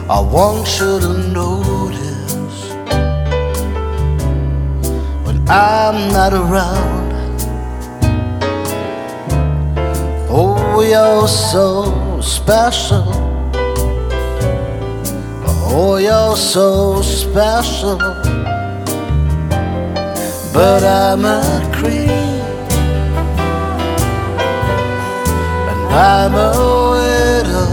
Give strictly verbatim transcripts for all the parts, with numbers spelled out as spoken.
I want you to notice when I'm not around. Oh, you're so special. Oh, you're so special. But I'm a creep, and I'm a widow.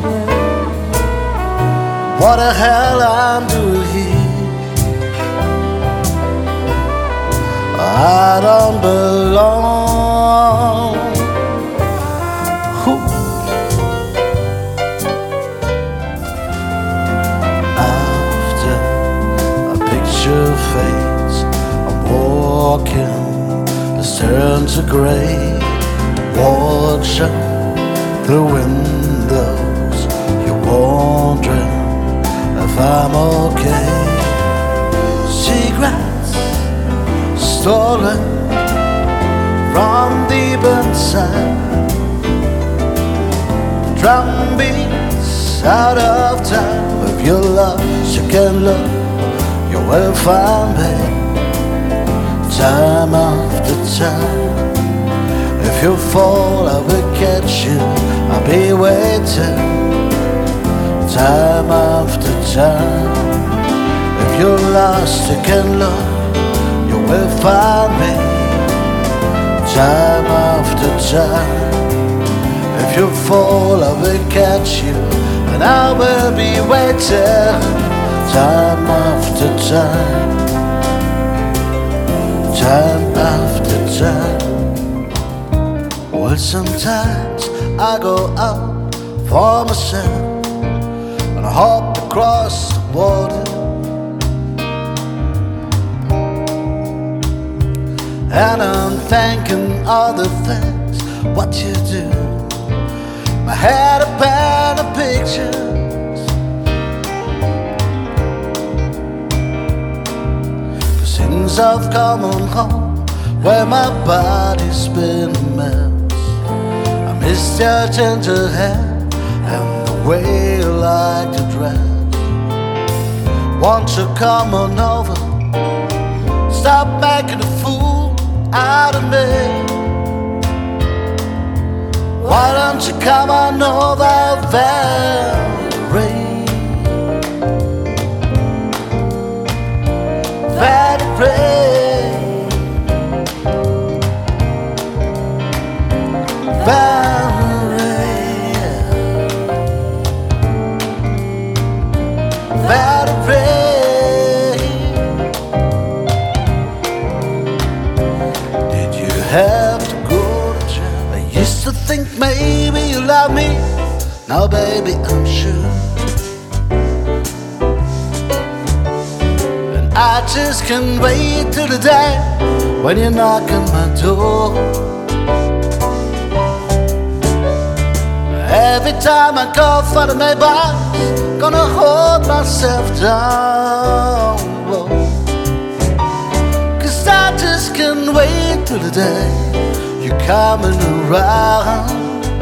What the hell I'm doing here? I don't belong. Ooh. After a picture fades, I'm walking, it's turned to grey. Watching through windows, you're wondering if I'm okay. Secrets stolen from deep inside. Drum beats out of time. If you're lost, you can look, you will find me. Time after time. If you fall, I will catch you. I'll be waiting. Time after time. If you're lost, you can look, you will find me. Time after time. If you fall, I will catch you, and I will be waiting. Time after time. Time after time. Well, sometimes I go out for myself and I hop across the water, and I'm thinking all the things what you do. My head up and the pictures, 'cause since I've come on home where my body's been a mess, I miss your gentle hair and the way you like to dress. Won't you come on over? Stop making a fool out of me. Why don't you come on over, Valerie? Valerie, Valerie, Valerie. Did you have to go to jail? I used to think maybe you love me. Now baby, I'm sure. And I just can't wait till the day when you knock on my door. Every time I go for the Maybach, gonna hold myself down, whoa. 'Cause I just can't wait till the day you're coming around.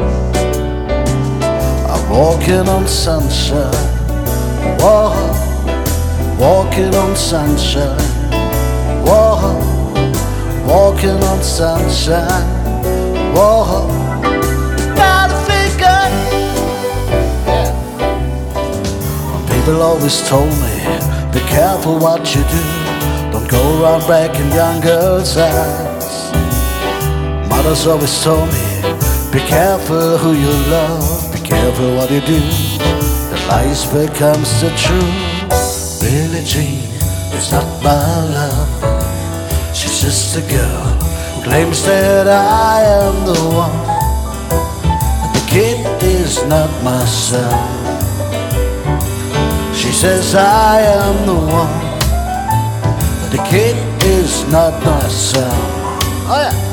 I'm walking on sunshine, whoa. Walking on sunshine, whoa. Walking on sunshine, whoa. People always told me, be careful what you do. Don't go around breaking young girls' hearts. Mothers always told me, be careful who you love, be careful what you do. The lies becomes the truth. Billie Jean is not my love. She's just a girl who claims that I am the one. The kid is not my son. She says I am the one, but the kid is not my son. Oh yeah.